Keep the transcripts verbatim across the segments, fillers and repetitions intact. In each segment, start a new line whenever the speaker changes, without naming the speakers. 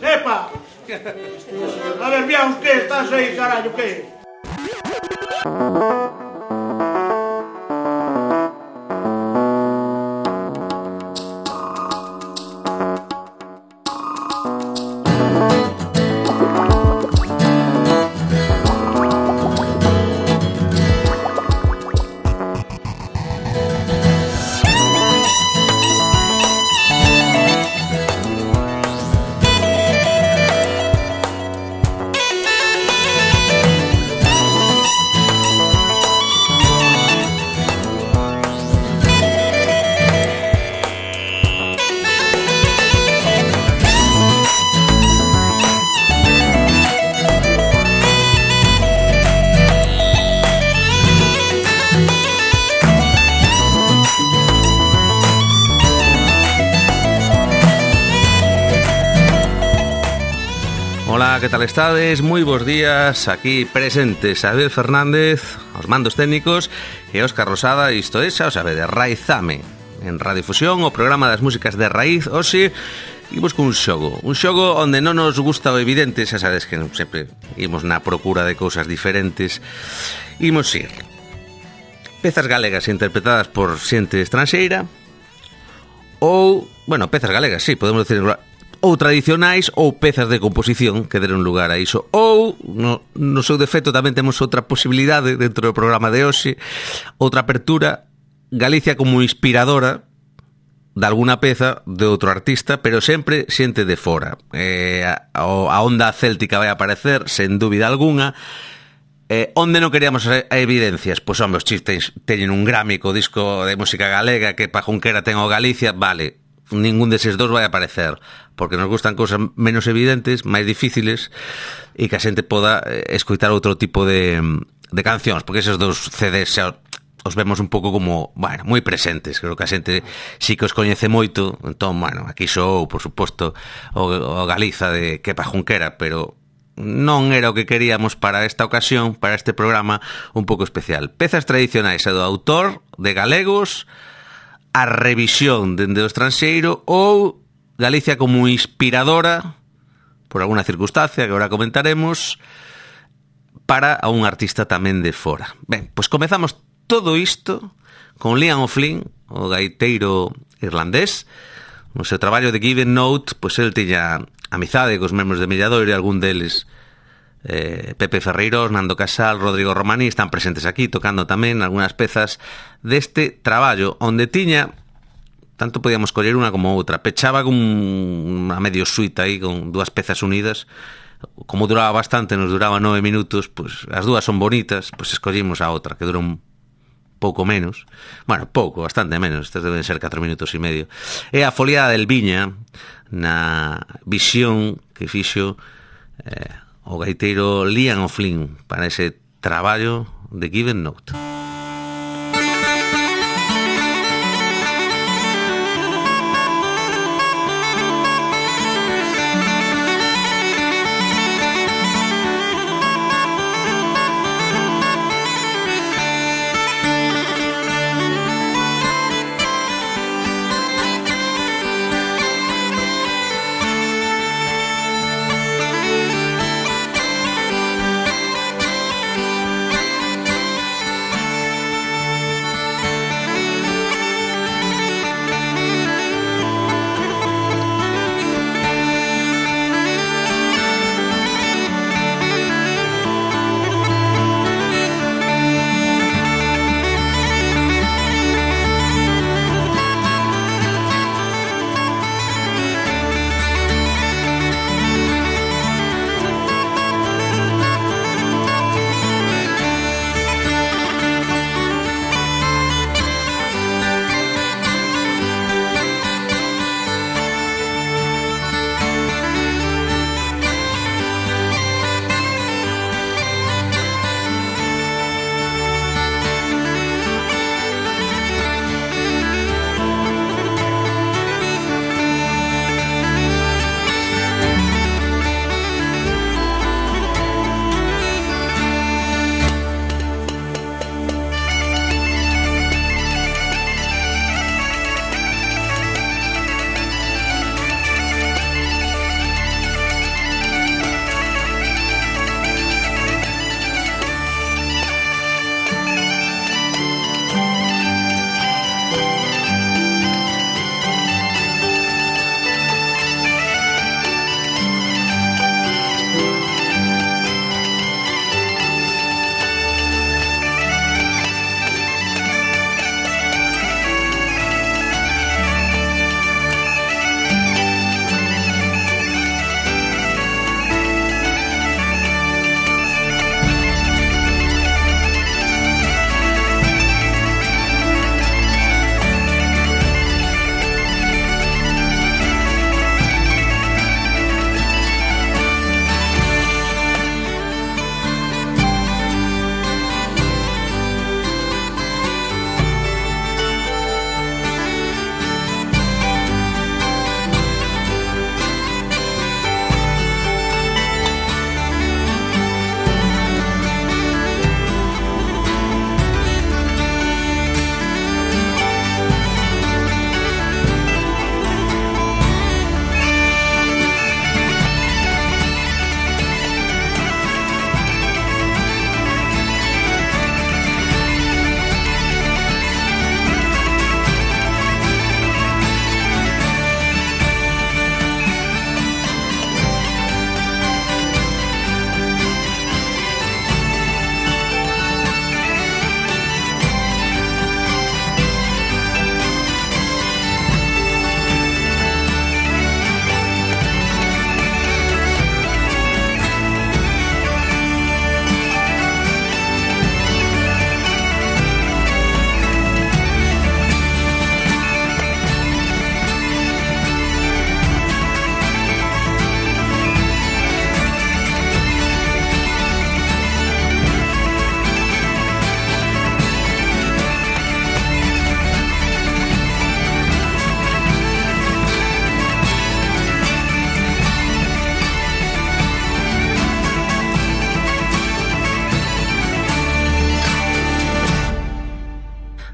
Epa! A ver, viaos, que estás aí, carallo, que?
Que tal estades? Moi bons días. Aquí presentes Abel Fernández, os mandos técnicos, e Óscar Rosada. Isto é, xa o sabedes, Raizame en Radiodifusión, o programa das músicas de raíz. Hoxe imos con un xogo, un xogo onde non nos gusta o evidente. Xa sabedes que sempre imos na procura de cousas diferentes. Imos ir pezas galegas interpretadas por xente estranxeira, ou, bueno, pezas galegas, sí, podemos decir, ou tradicionais, ou pezas de composición que deron lugar a iso. Ou, no, no seu defecto, tamén temos outra posibilidade dentro do programa de hoxe, outra apertura, Galicia como inspiradora de alguna peza de outro artista, pero sempre xente de fora. Eh, a, a onda céltica vai aparecer, sen dúbida alguna. Eh, onde non queríamos a evidencias? Pois, home, os chistes teñen un Grammy co disco de música galega, que pa Junquera ten o Galicia, vale, ningún deses dos vai aparecer, porque nos gustan cousas menos evidentes, máis difíciles, e que a xente poda escoitar outro tipo de, de cancións, porque esos dos C Ds xa os vemos un pouco como, bueno, moi presentes. Creo que a xente sí que os coñece moito. Entón, bueno, aquí sou, por suposto, o, o Galiza de Kepa Junquera, pero non era o que queríamos para esta ocasión, para este programa un pouco especial. Pezas tradicionais do autor, de galegos, a revisión dende o estranxeiro, ou Galicia como inspiradora, por alguna circunstancia que agora comentaremos, para a un artista tamén de fora. Ben, pois comezamos todo isto con Liam O'Flynn, o gaiteiro irlandés. No seu traballo de Given Note, pois el tiña amizade cos membros de Milladoiro, e algún deles, eh, Pepe Ferreiros, Nando Casal, Rodrigo Romaní, están presentes aquí, tocando tamén algunhas pezas deste traballo, onde tiña, tanto podíamos coller unha como outra, pechaba con unha medio suite aí, con dúas pezas unidas. Como duraba bastante, nos duraba nove minutos, pois as dúas son bonitas, pois escollimos a outra, que dura un pouco menos, bueno, pouco, bastante menos, estas deben ser catro minutos e medio. É a Foliada del Viña, na visión que fixo eh, o gaiteiro Liam O'Flynn para ese traballo de Given Note.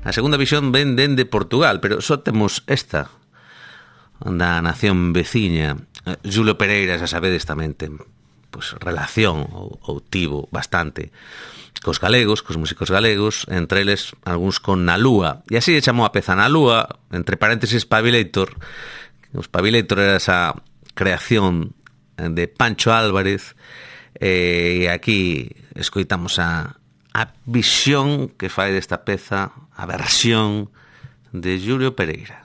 A segunda visión ven dende Portugal, pero só temos esta da nación veciña. Julio Pereira, xa sabedes, tamén ten pois, relación ou, ou tivo bastante cos galegos, cos músicos galegos, entre eles algúns con Na Lúa, e así chamou a peza Na Lúa, entre paréntesis Pavilator. Os Pavilator era esa creación de Pancho Álvarez, e aquí escoitamos a, a visión que fai desta peza, a versión de Julio Pereira.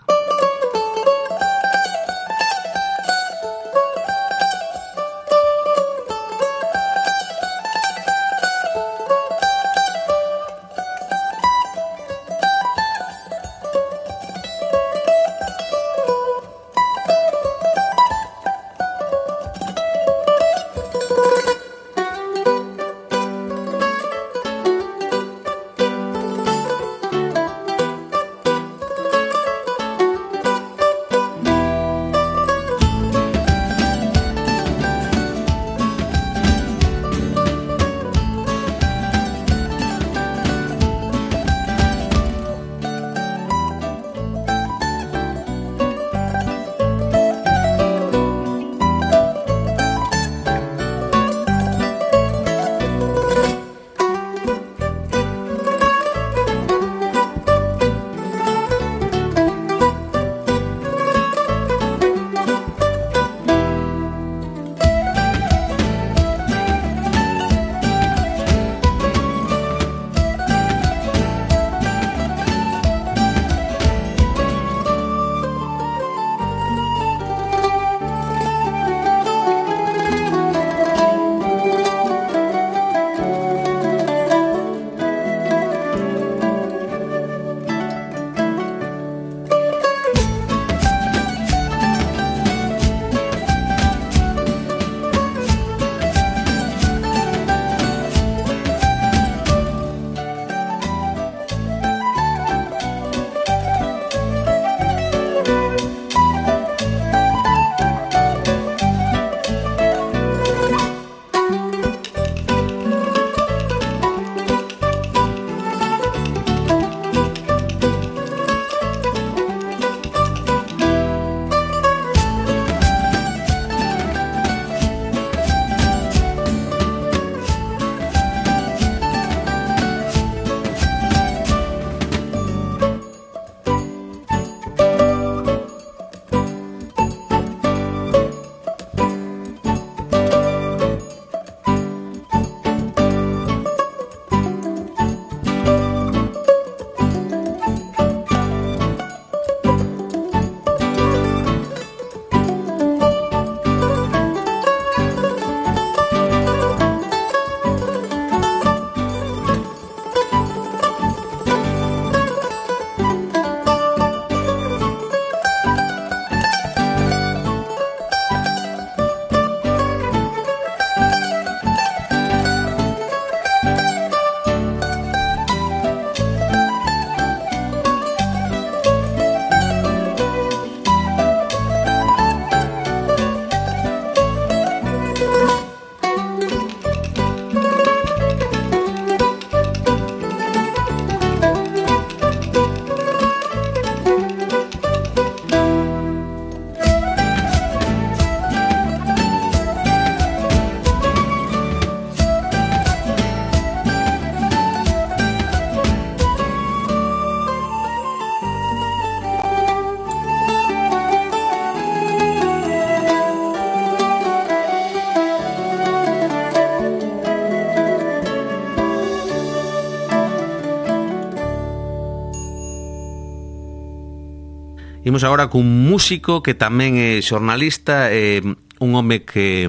Imos agora cun músico que tamén é xornalista, eh, un home que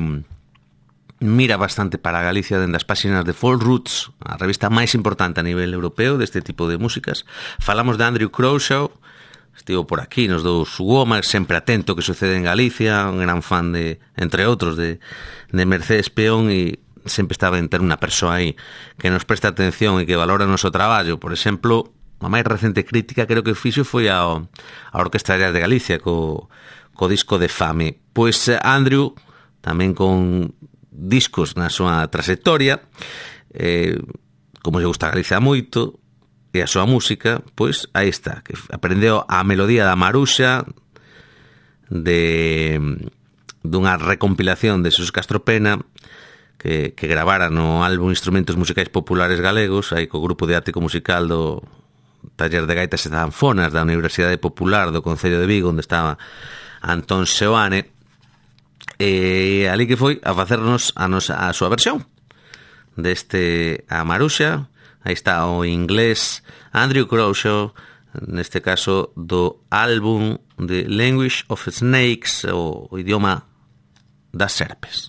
mira bastante para Galicia dende as páxinas de Folk Roots, a revista máis importante a nivel europeo deste tipo de músicas. Falamos de Andrew Crowshaw, estivo por aquí nos dous Womack, sempre atento que sucede en Galicia, un gran fan de, entre outros, de, de Mercedes Peón, e sempre estaba en ter unha persoa aí que nos presta atención e que valora o noso traballo. Por exemplo, a máis recente crítica creo que fixo foi a, a Orquestra de Galicia co, co disco de Fame. Pois Andrew, tamén con discos na súa trayectoria, eh, como lle gusta a Galicia moito, e a súa música, pois aí está, que aprendeu a melodía da Maruxa de dunha recompilación de Xesús Castro Pena que, que gravara no álbum Instrumentos Musicais Populares Galegos, aí co grupo de ático musical do Taller de Gaitas e Zanfonas da Universidade Popular do Concello de Vigo, onde estaba Antón Seoane, e ali que foi a facernos a, nosa, a súa versión deste a Maruxa. Aí está o inglés Andrew Crowshaw, neste caso do álbum The Language of Snakes, o, o idioma das serpes.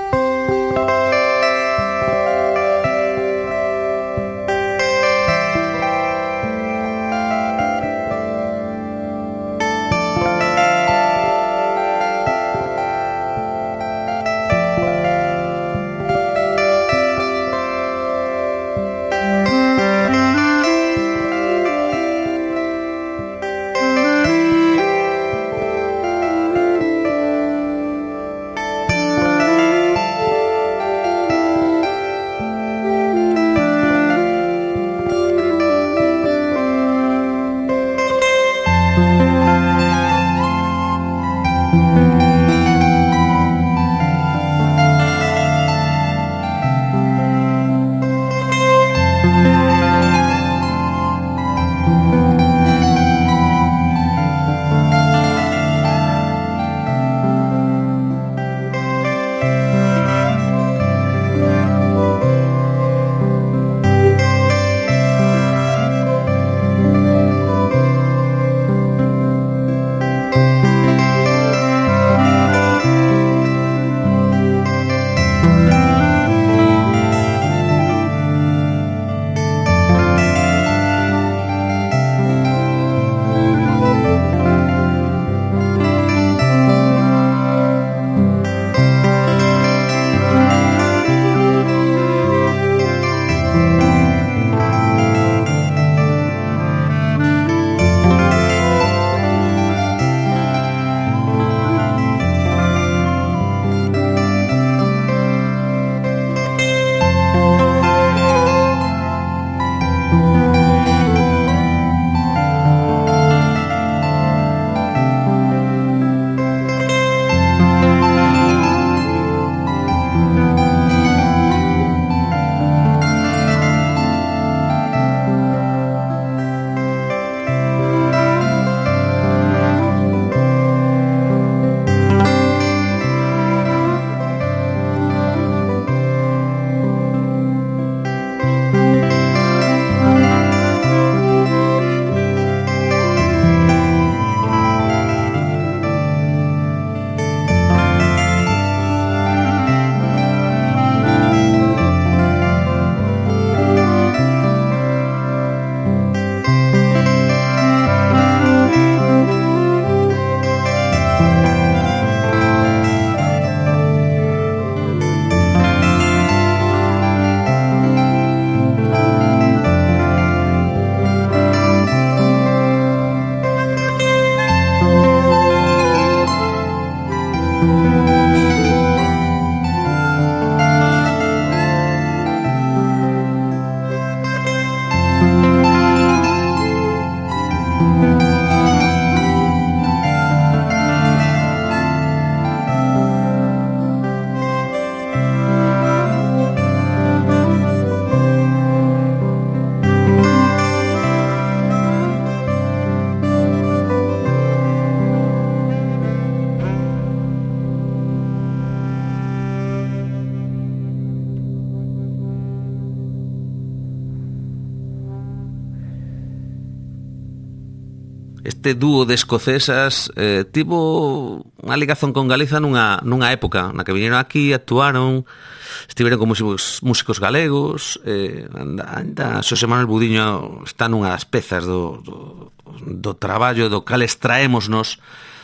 Este dúo de escocesas eh, tivo unha ligazón con Galiza nunha, nunha época na que viñeron aquí, actuaron, estiveron con músicos, músicos galegos, eh, anda, anda, Xosé Manuel Budiño está nunha das pezas do, do, do traballo do cal extraémonos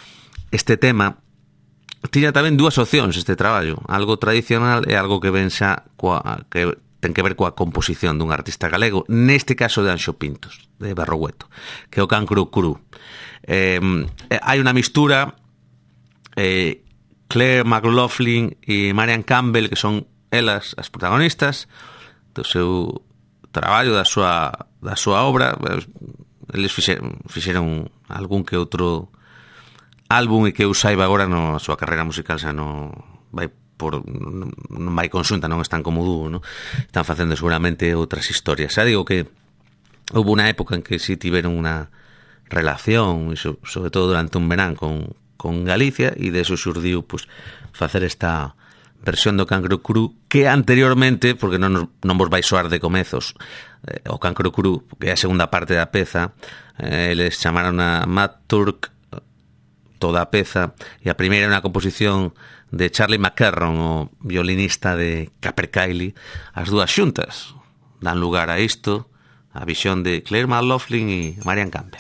este tema. Tiña tamén dúas opcións este traballo, algo tradicional e algo que ven xa coa, que ten que ver coa composición dun artista galego, neste caso de Anxo Pintos, de Berrogueto, que é o Can Cru Cru. Eh, hai unha mistura, eh, Claire McLaughlin e Marian Campbell, que son elas as protagonistas do seu traballo, da súa, da súa obra. Eles fixeron, fixeron algún que outro álbum e que eu saiba agora na súa carreira musical xa non vai por non vai conxunta, non están como dúo, non? Están facendo seguramente outras historias. Xa digo que houve unha época en que si tiveron unha relación, sobre todo durante un verán con, con Galicia, e de eso xurdiu pues, facer esta versión do Cancro Cru, que anteriormente, porque non, non vos vai soar de comezos, eh, o Cancro Cru, que é a segunda parte da peza, eh, eles chamaron a Matt Turk toda a peza, e a primeira é unha composición de Charlie McCarron, o violinista de Capercaillie. As dúas xuntas dan lugar a isto, a visión de Claire McLaughlin e Marian Campbell.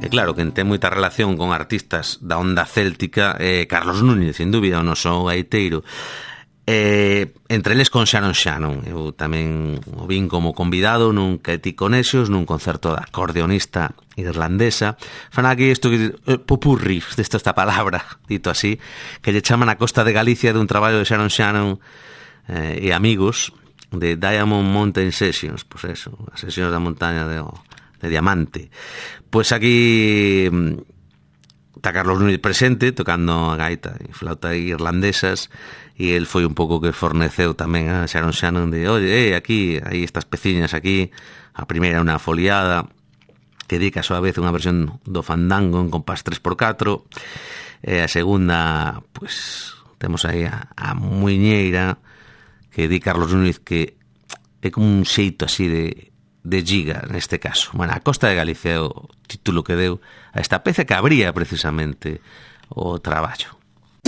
E claro, quen ten moita relación con artistas da onda céltica é Carlos Núñez, sin dúbida, o noso gaiteiro. Eh, entre eles con Sharon Shannon. Eu tamén o vin como convidado nun Katy Conexos, nun concerto da acordeonista irlandesa. Fan aquí isto que eh, popurri, desta esta palabra, dito así, que lle chaman a Costa de Galicia dun traballo de Sharon Shannon eh, e amigos de Diamond Mountain Sessions, pois pues eso, as sesións da montaña de, de Diamante. Pois pues aquí está Carlos Núñez presente, tocando a gaita e flauta irlandesas, e el foi un pouco que forneceu tamén a Sharon Shannon de, oye, eh, aquí, hai estas peciñas aquí, a primeira unha foliada, que dedica a súa vez unha versión do fandango en compás tres por catro, e a segunda, pois, temos aí a, a muiñeira, que di Carlos Núñez, que é como un xeito así de, de giga, neste caso. Bueno, a Costa de Galicia é o título que deu a esta peza que abría precisamente o traballo.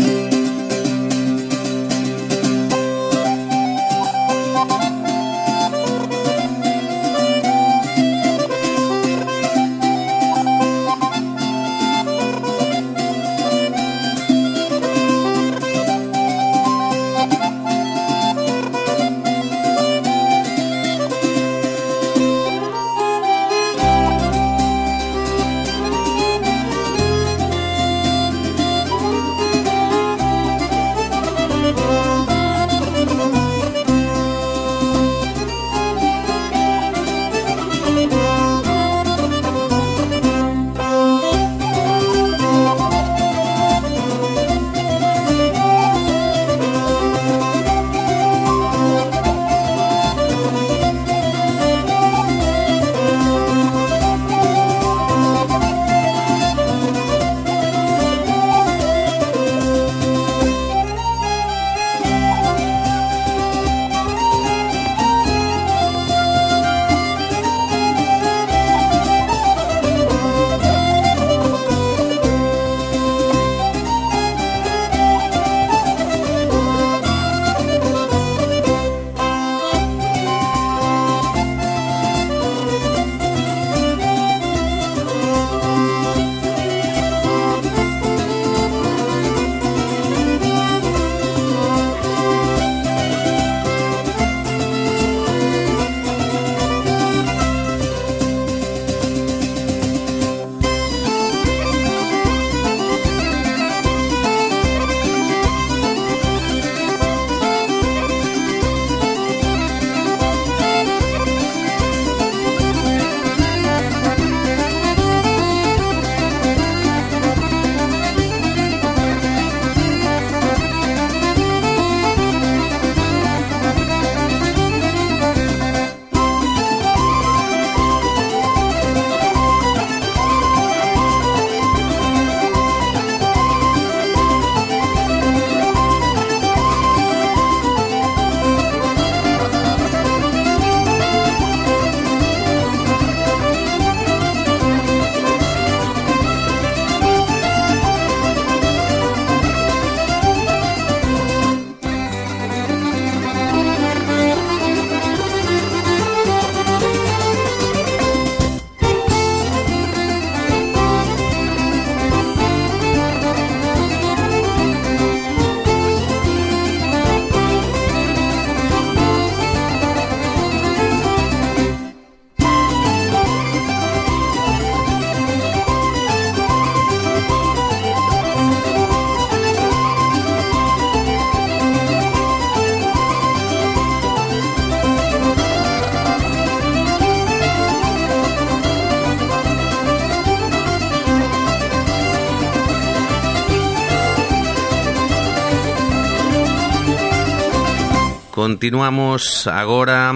Continuamos agora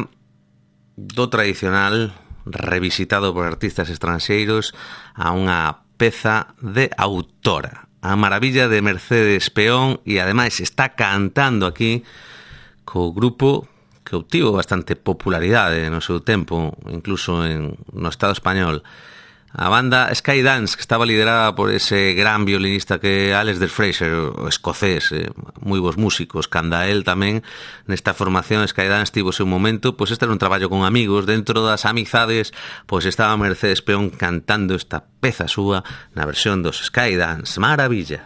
do tradicional revisitado por artistas estranxeiros a unha peza de autora, a maravilla de Mercedes Peón, e ademais está cantando aquí co grupo que obtivo bastante popularidade no seu tempo, incluso en, no Estado español, A banda Skydance, que estaba liderada por ese gran violinista que Alex de Fraser, o escocés, eh, moi bons músicos, canda el tamén nesta formación Skydance tivo un momento, pois este era un traballo con amigos, dentro das amizades, pois estaba Mercedes Peón cantando esta peza súa na versión dos Skydance, maravilla.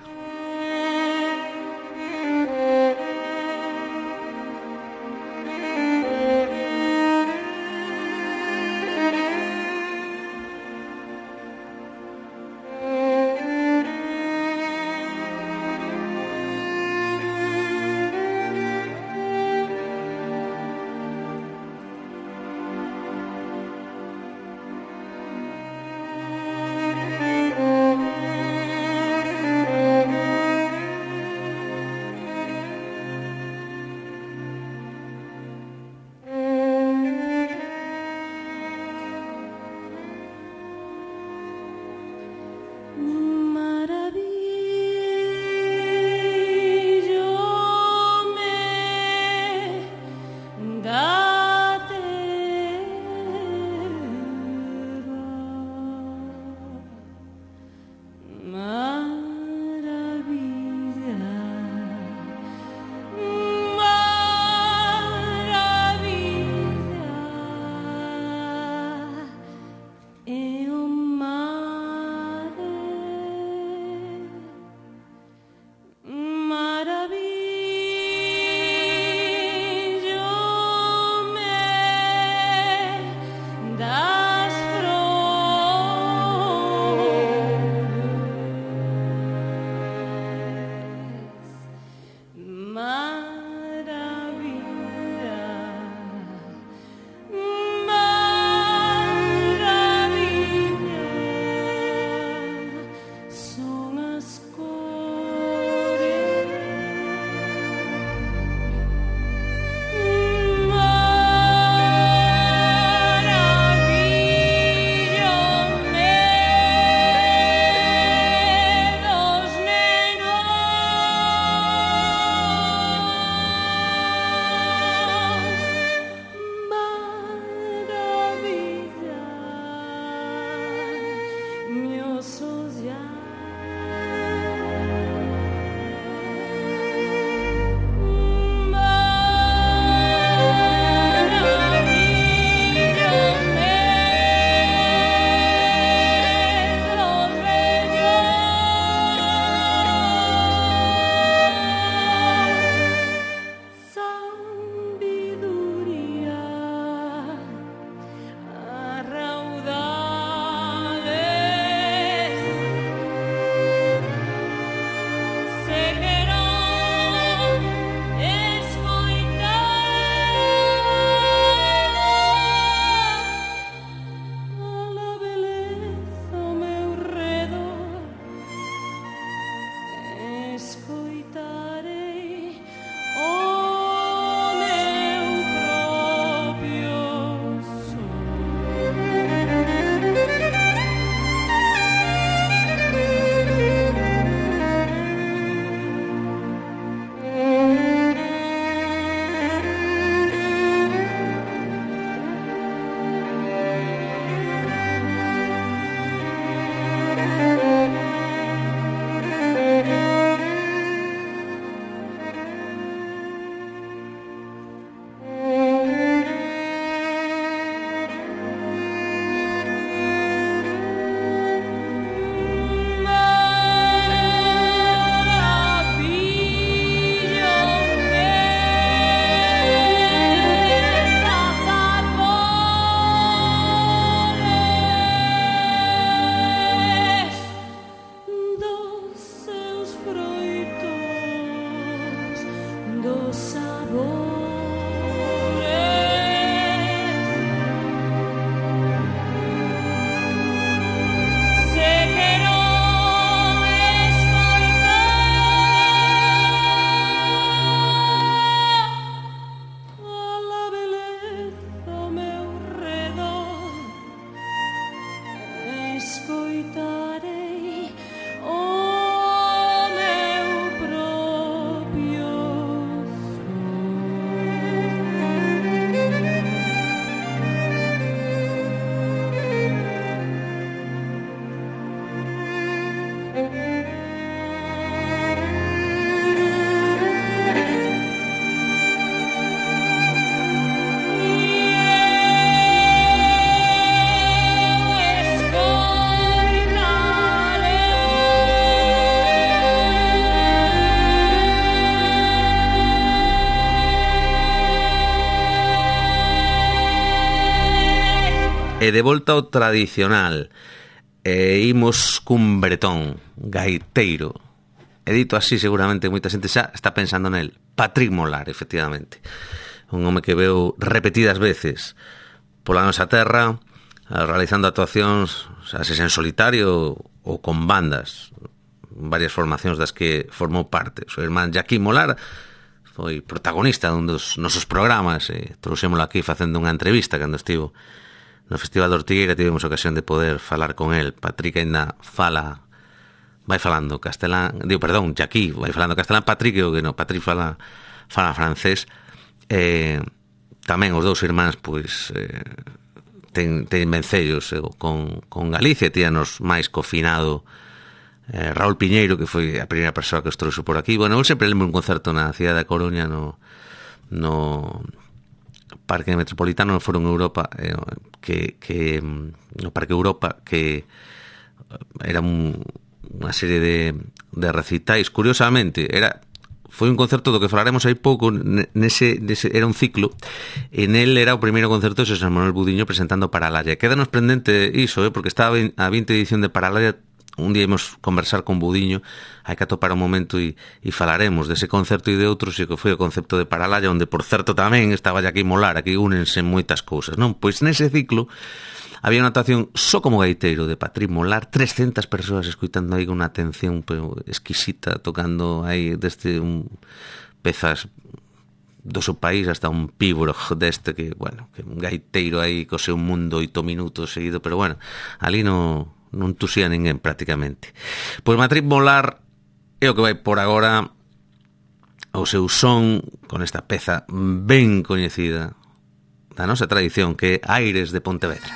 E de volta ao tradicional, e imos cun bretón, gaiteiro, e dito así seguramente moita xente xa está pensando nel, Patrick Molar, efectivamente, un home que veu repetidas veces pola nosa terra, realizando actuacións, xa sexa en solitario ou con bandas, varias formacións das que formou parte. O seu irmán Jackie Molar foi protagonista dun dos nosos programas, e trouxémolo aquí facendo unha entrevista cando estivo no Festival de Ortigueira. Tivemos ocasión de poder falar con el. Patrick ainda fala, vai falando castelán, digo, perdón, Jackie vai falando castelán, Patrick o que no, Patrick fala fala francés. Eh, tamén os dous irmáns pois eh, ten, ten vencellos eh, con, con Galicia, tíanos máis cofinado eh, Raúl Piñeiro, que foi a primeira persoa que os trouxo por aquí. Bueno, eu sempre lembro un concerto na cidade da Coruña, no no Parque Metropolitano, no Foro en Europa, eh, que, que no Parque Europa, que era un, unha serie de, de recitais. Curiosamente, era foi un concerto do que falaremos hai pouco, nese, nese era un ciclo, e nel era o primeiro concerto de Xosé Manuel Budiño presentando Paralaria. Quédanos pendente iso, eh, porque estaba a vinte edición de Paralaria. Un día imos conversar con Budiño, hai que atopar un momento e, e falaremos dese concerto e de outros, e que foi o concepto de Paralaria, onde, por certo, tamén estaba Jackie Molar. Aquí únense moitas cousas, non? Pois nese ciclo había unha actuación só como gaiteiro de Patrick Molar, trescentas persoas escuitando aí con unha atención exquisita, tocando aí desde un, pezas do seu país hasta un píbrog deste que, bueno, que un gaiteiro aí co seu mundo oito minutos seguido, pero bueno, ali no non tusía ninguén prácticamente. Pois Patrick Molar é o que vai por agora o seu son con esta peza ben coñecida da nosa tradición, que é Aires de Pontevedra.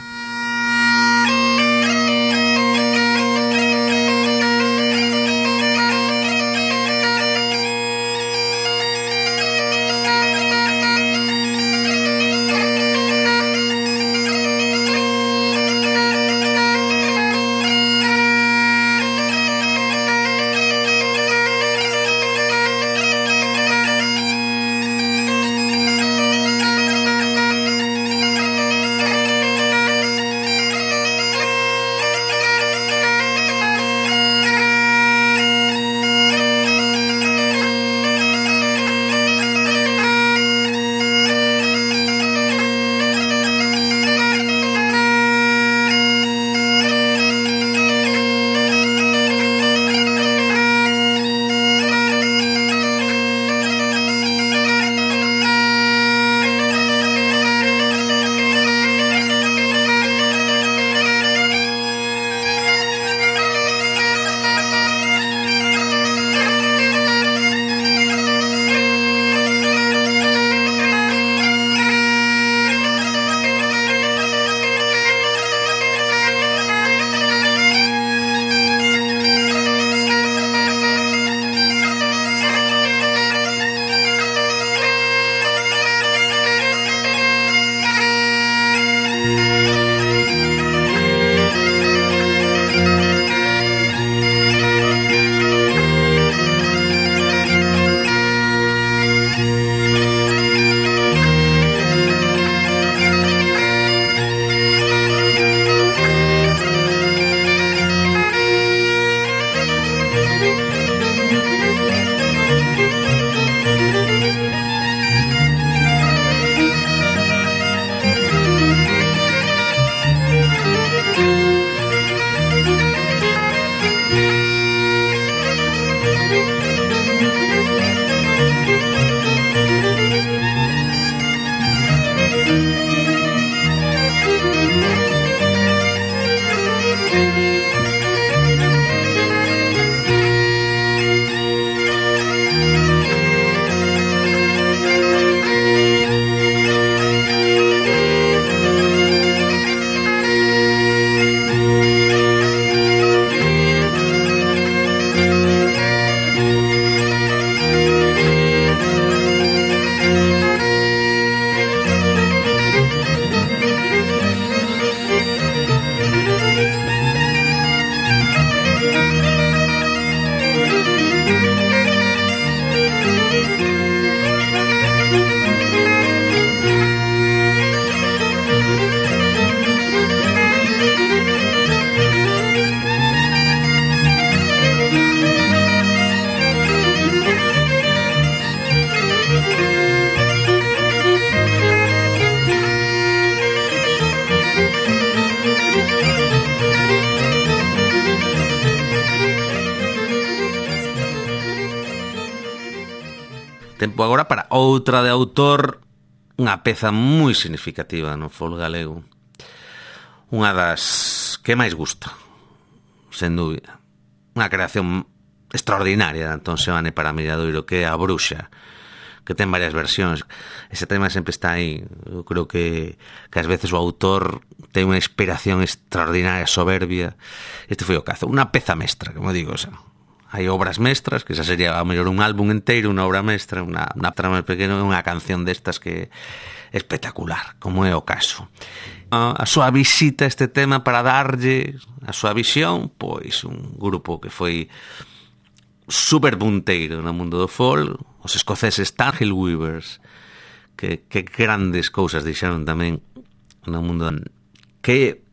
tempo agora para outra de autor, unha peza moi significativa no folk galego. Unha das que máis gusta, sen dúbida. Unha creación extraordinaria de Antón Seoane para Milladoiro, que é A Bruxa, que ten varias versións. Ese tema sempre está aí. Eu creo que, que ás veces o autor ten unha inspiración extraordinaria, soberbia. Este foi o caso. Unha peza mestra, como digo, o sea, hai obras mestras, que esa sería a mellor un álbum inteiro, unha obra mestra, unha, unha trama pequena, unha canción destas que é espectacular, como é o caso. A súa visita a este tema para darlle a súa visión, pois un grupo que foi super punteiro no mundo do folk, os escoceses Tanghill Weavers, que, que grandes cousas dixeron tamén no mundo, que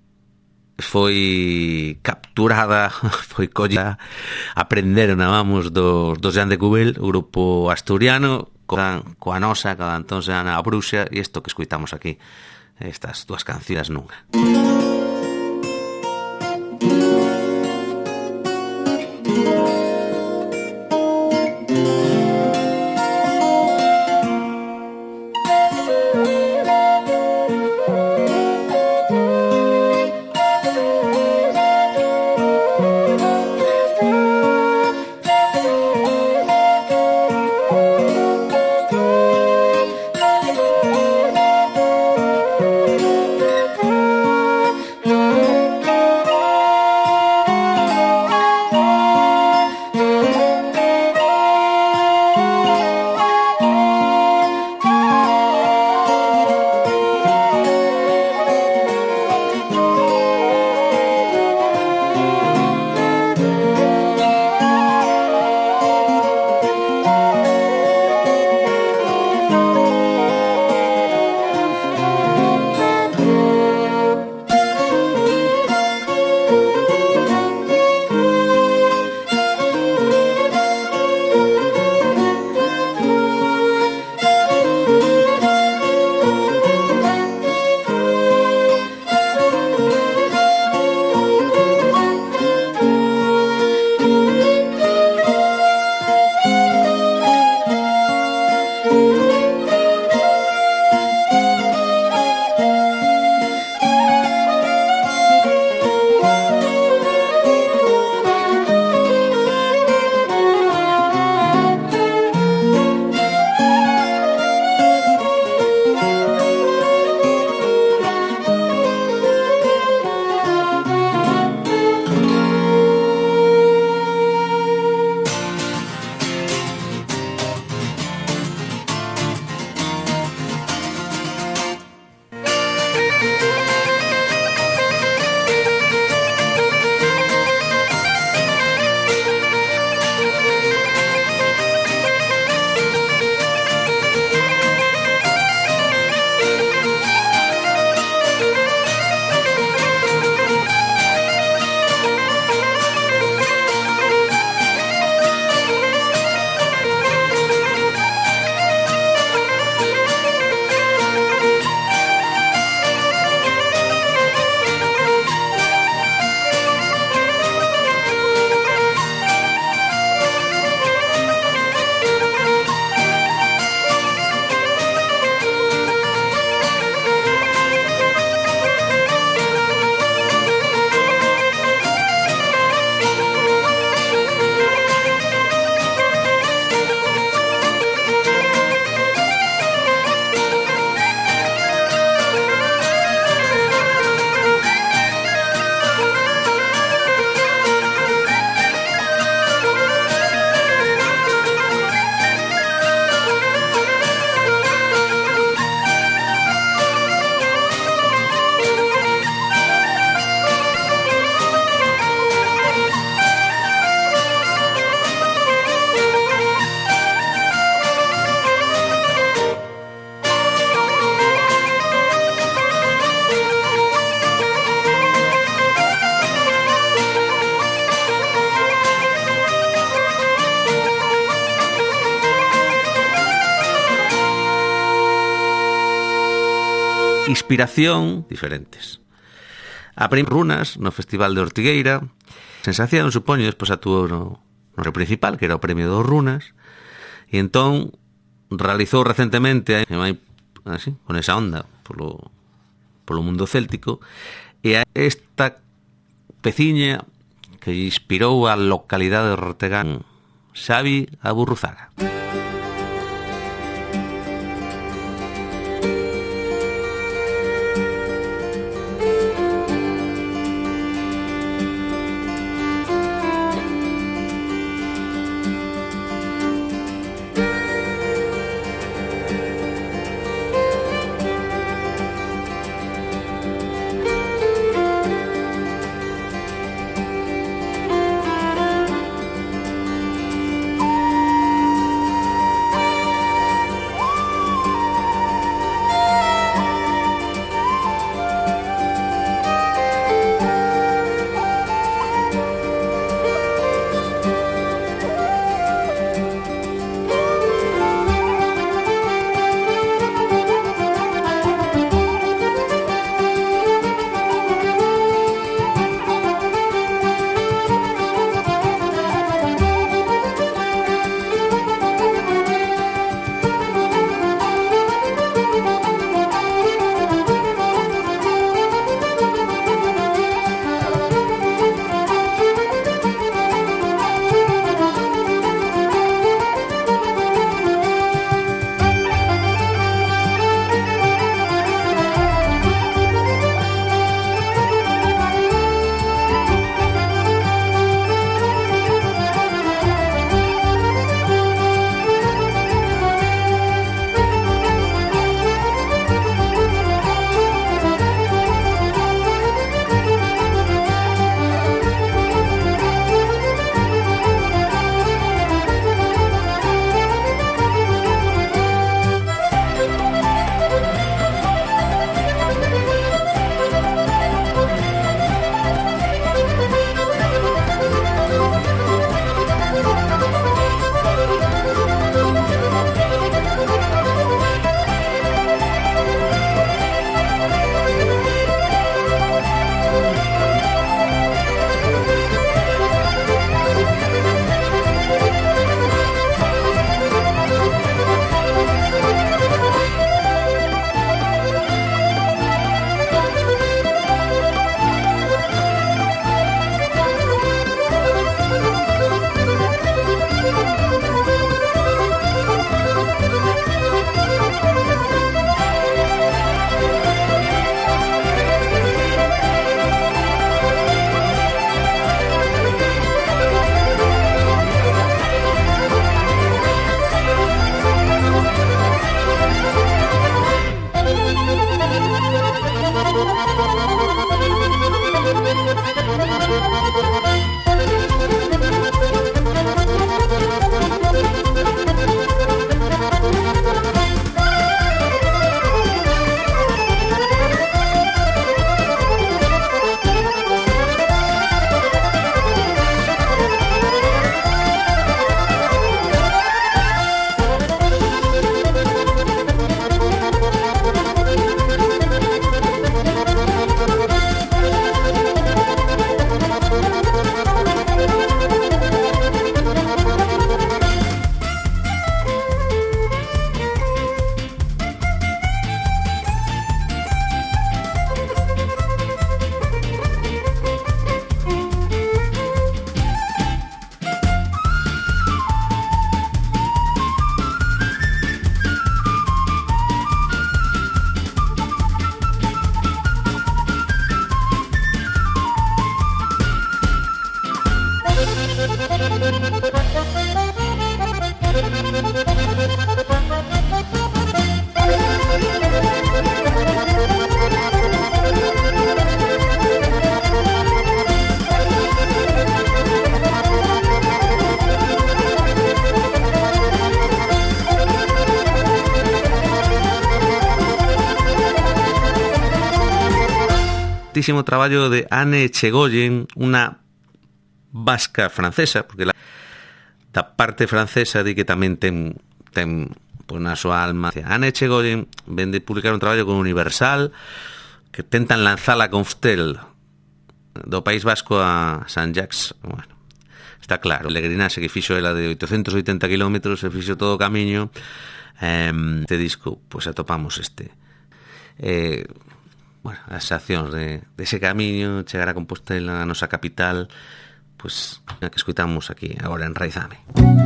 foi capturada, foi collida, aprenderon, vamos, dos, dos Jan de Cubel, o grupo asturiano, coa, coa nosa, coa Antón Seoane, A Bruxa, e isto que escuitamos aquí, estas dúas cancións nunha. inspiración diferentes. A primeira Runas no Festival de Ortigueira, Sensación, supoño, despois actuou no, no principal, que era o premio dos Runas, e entón realizou recentemente así, con esa onda polo, polo mundo céltico, e a esta peciña que inspirou a localidade de Ortegán, Xavi Aburruzaga. Traballo de Anne Echegoyen, unha vasca francesa, porque la, da parte francesa di que tamén ten, ten pues, na súa alma. Anne Echegoyen ven de publicar un traballo con Universal que tentan lanzala con Ftel do País Vasco a Saint-Jacques. Bueno, está claro, o peregrinaxe que fixo ela de oitocentos oitenta kilómetros, se fixo todo o camiño eh, este disco, pois pues, atopamos este eh, bueno, as accións de, de ese camiño, chegar a Compostela, a nosa capital, pois pues, a que escuitamos aquí agora en Raizame.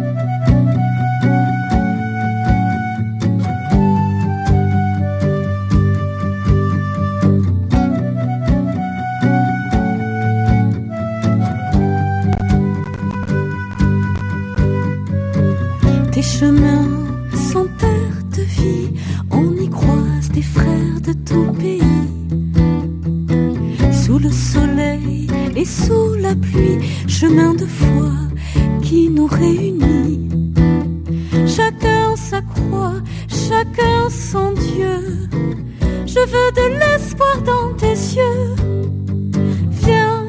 Tes chemins sont terre de vie, on y croise des frères de ton pays. Sous le soleil et sous la pluie, chemin de foi qui nous réunit. Chacun sa croix, chacun son Dieu. Je veux de l'espoir dans tes yeux. Viens,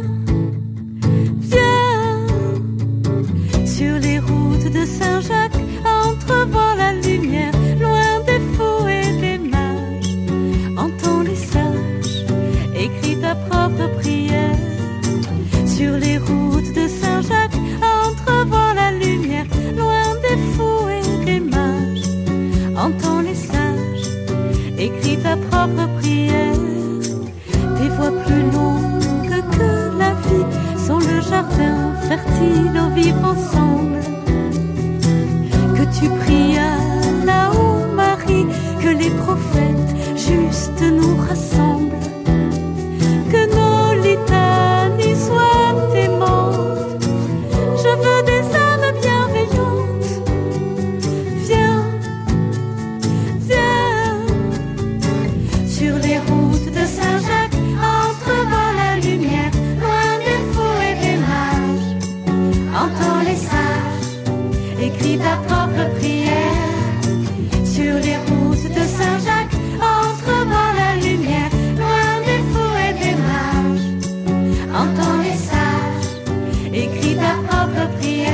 viens, sur les routes de Saint-Jacques, entrevois la lumière, loin des fous et des mages. Entends les sages, écris ta propre prière. Sur les routes de Saint-Jacques, entrevois la lumière, loin des fous et des mages. Entends les sages, écris ta propre prière. Des voies plus longues que la vie sont le jardin fertile au vivre ensemble. Que tu prias là-haut, Marie, que les prophètes justes nous rassemblent. Que nos litanies soient aimantes. Je veux des âmes bienveillantes. Viens, viens, sur les routes de Saint-Jacques, entrevois la lumière, loin des fous et des mages. Entends les sages, écris ta propre prière. Sur les routes de Saint-Jacques, entrevois la lumière, loin des fous et des mages. Entends les sages, écris ta propre prière.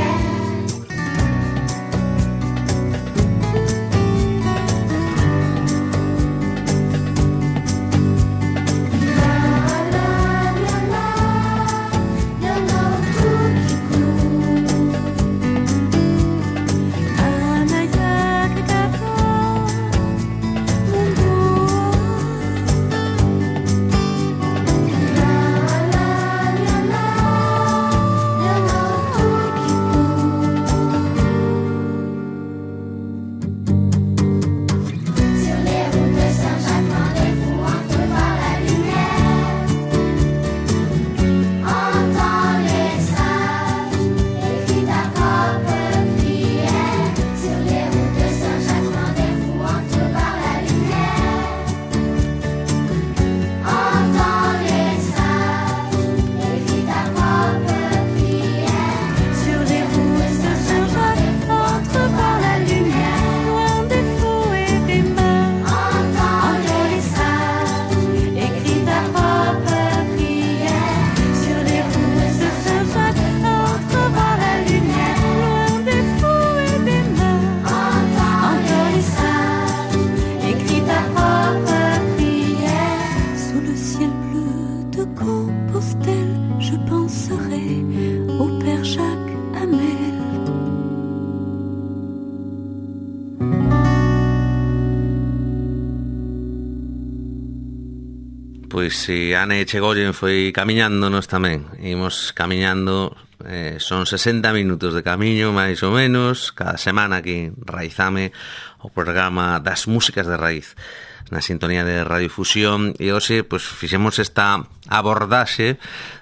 Pois se Ane Chegollen foi camiñándonos tamén. Imos camiñando, eh, son sesenta minutos de camiño, máis ou menos, cada semana aquí en Raizame, o programa das músicas de raíz, na sintonía de Radiofusión, e hoxe pois, fixemos esta abordaxe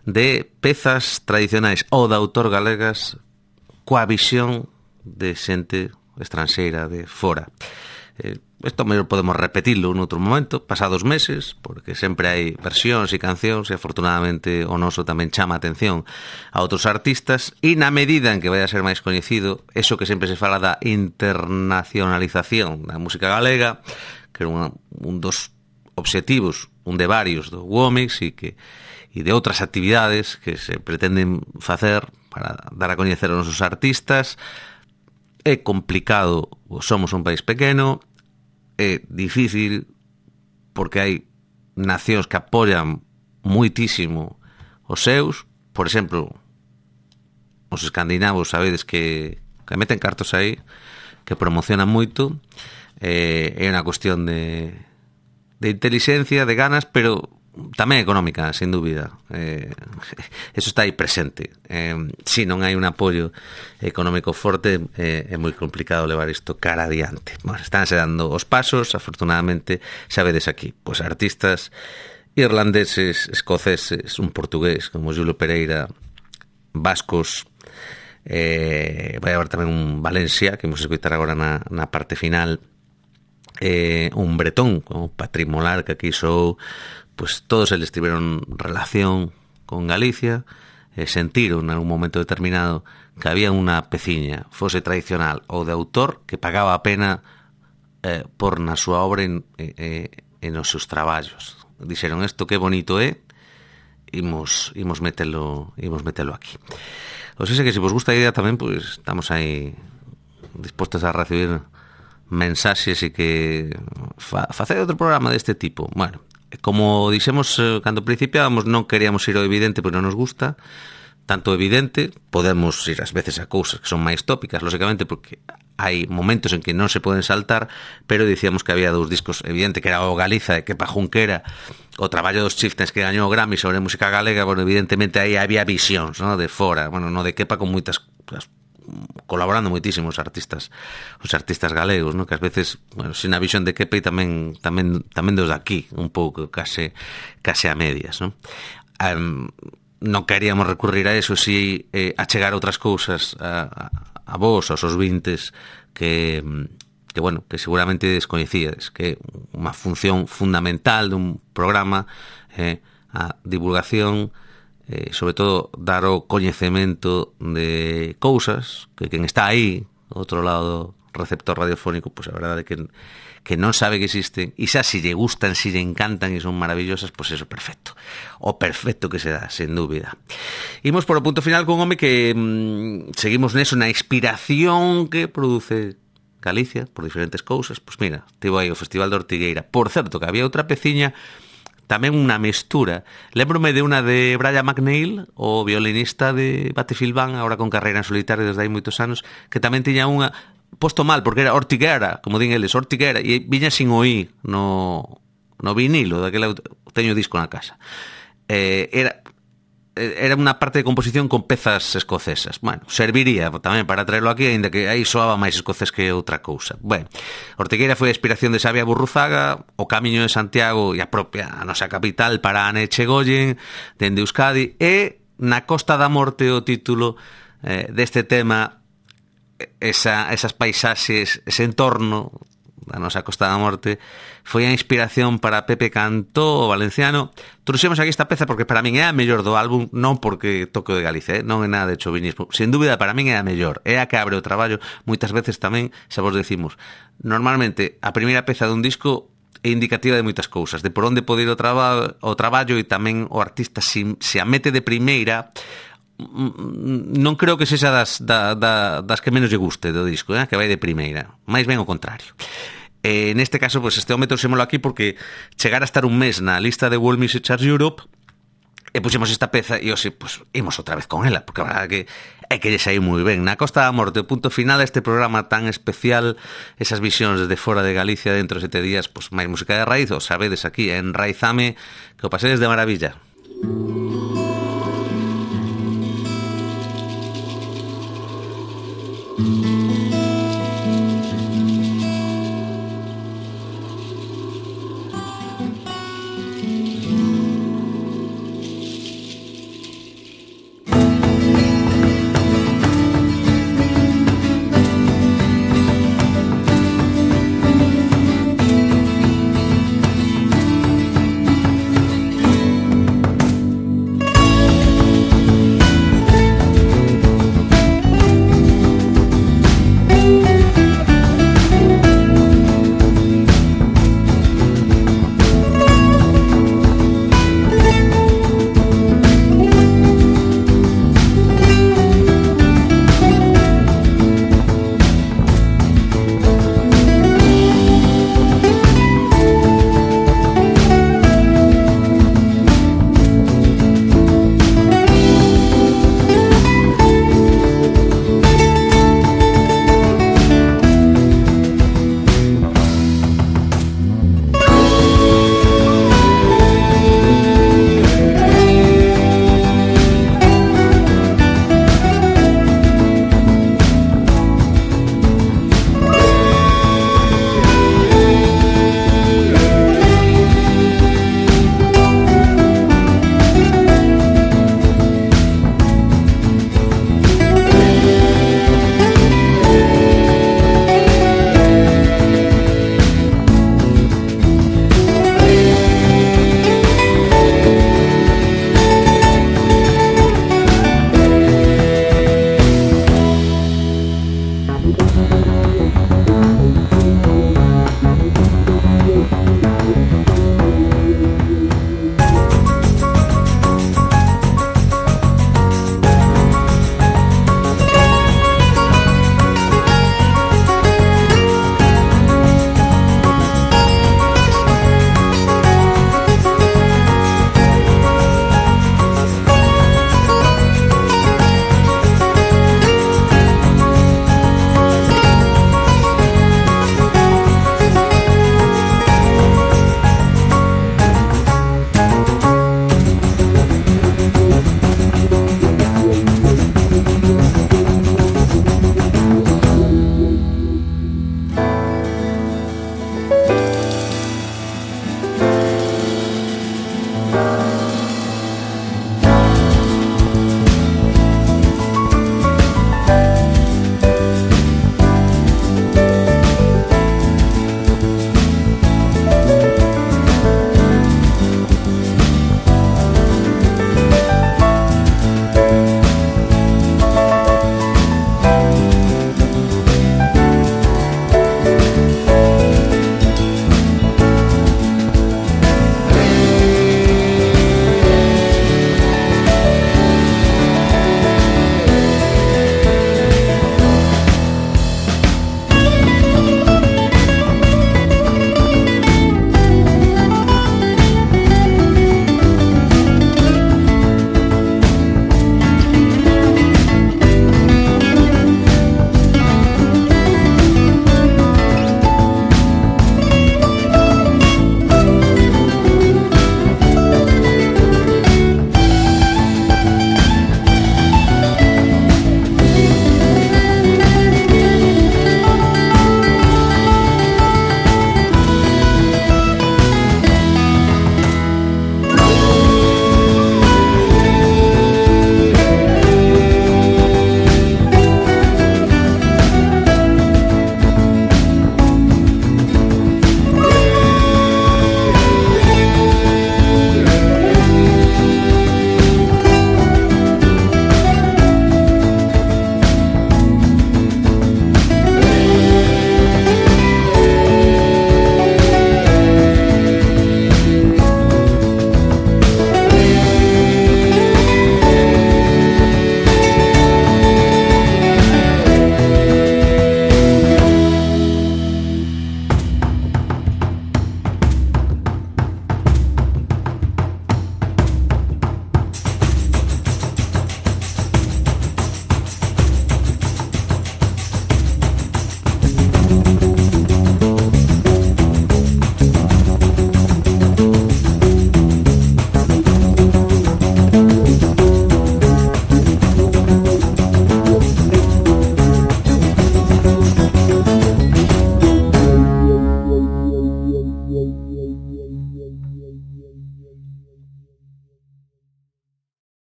de pezas tradicionais ou de autor galegas coa visión de xente estranxeira de fora. Eh, Isto mellor podemos repetirlo noutro momento, pasados meses, porque sempre hai versións e cancións e afortunadamente o noso tamén chama a atención a outros artistas e na medida en que vai a ser máis coñecido, eso que sempre se fala da internacionalización da música galega, que era un, un dos obxectivos, un de varios do Womix e que e de outras actividades que se pretenden facer para dar a coñecer os nosos artistas. É complicado, somos un país pequeno, é difícil porque hai nacións que apoian muitísimo os seus, por exemplo, os escandinavos sabedes que, que meten cartos aí, que promocionan moito, eh, é unha cuestión de, de inteligencia, de ganas, pero tamén económica, sin dúbida. Eh, eso está aí presente. Eh, si non hai un apoio económico forte, eh, é moi complicado levar isto cara adiante. Bueno, estánse dando os pasos, afortunadamente, sabedes aquí, pois artistas irlandeses, escoceses, un portugués como Julio Pereira, vascos, eh, vai haber tamén un Valencia, que imos escoitar agora na, na parte final, eh, un bretón, como Patrick Molar, que aquí sou, pues todos eles tiveron relación con Galicia, eh, sentiron en algún momento determinado que había unha peciña, fose tradicional ou de autor, que pagaba a pena eh, por na súa obra en, eh, en os seus traballos. Dixeron, isto que bonito é, imos, imos metelo imos metelo aquí. O sea, que se vos gusta a idea tamén, pues estamos aí dispostos a recibir mensaxes e que fa, facer outro programa deste tipo. Bueno, como dixemos eh, cando principiábamos, non queríamos ir ao evidente, pois non nos gusta tanto evidente. Podemos ir ás veces a cousas que son máis tópicas, lógicamente, porque hai momentos en que non se poden saltar, pero dicíamos que había dous discos, evidente, que era o Galiza de Kepa Junquera, o traballo dos Chieftains que gañou o Grammy sobre música galega. Bueno, evidentemente aí había visións, ¿no?, de fora, bueno, no de Kepa, con moitas, colaborando moitísimos artistas, os artistas galegos, ¿no?, que ás veces, bueno, sin a visión de Kepa e tamén tamén tamén dos de aquí, un pouco case case a medias, ¿no? Um, non queríamos recurrir a eso, si eh, a chegar a outras cousas a, a, a vos, aos os vintes, que que bueno, que seguramente descoñecíades, que unha función fundamental dun programa é eh, a divulgación, eh, sobre todo dar o coñecemento de cousas que quen está aí, outro lado do receptor radiofónico, pois pues a verdade é que que non sabe que existen, e xa si lle gustan, si lle encantan e son maravillosas, pois pues eso, perfecto. O perfecto que se dá, sen dúbida. Imos por o punto final con un home que mmm, seguimos neso, na inspiración que produce Galicia, por diferentes cousas. Pois pues mira, tivo aí o Festival de Ortigueira. Por certo, que había outra peciña, tamén unha mestura. Lémbrome de unha de Brian McNeil, o violinista de Battlefield Band, agora con carreira en solitario desde hai moitos anos, que tamén tiña unha posto mal, porque era Ortiguera, como din eles, Ortiguera, e viña sin oí no, no vinilo, daquela teño disco na casa. Eh, era era unha parte de composición con pezas escocesas. Bueno, serviría tamén para traerlo aquí, aínda que aí soaba máis escocés que outra cousa. Bueno, Ortigueira foi a inspiración de Xavier Burruzaga, o Camiño de Santiago e a propia a nosa capital para Ane Chegoyen, dende Euskadi, e Na Costa da Morte o título eh, deste tema, esa, esas paisaxes, ese entorno da nosa Costa da Morte, foi a inspiración para Pepe Cantó, o valenciano. Trouxemos aquí esta peza porque para min é a mellor do álbum, non porque toque de Galicia, eh? Non é nada de chauvinismo. Sin dúbida, para min é a mellor. É a que abre o traballo. Moitas veces tamén, xa vos decimos, normalmente a primeira peza dun disco é indicativa de moitas cousas, de por onde pode ir o, traba, o traballo, e tamén o artista se, se a mete de primeira. Non creo que sexa das, da, da, das que menos lle guste do disco, eh? Que vai de primeira. Mais ben o contrario. Eh, neste caso, pues, este home trouxémolo aquí porque chegar a estar un mes na lista de World Music Charts Europe, e puxemos esta peza e hoxe, pues, imos outra vez con ela, porque a verdade que é que lle saí moi ben. Na Costa da Morte, o punto final a este programa tan especial, esas visións desde fora de Galicia dentro de sete días, pues, máis música de raíz, o sabedes aquí en Raizame, que o pasedes de maravilla.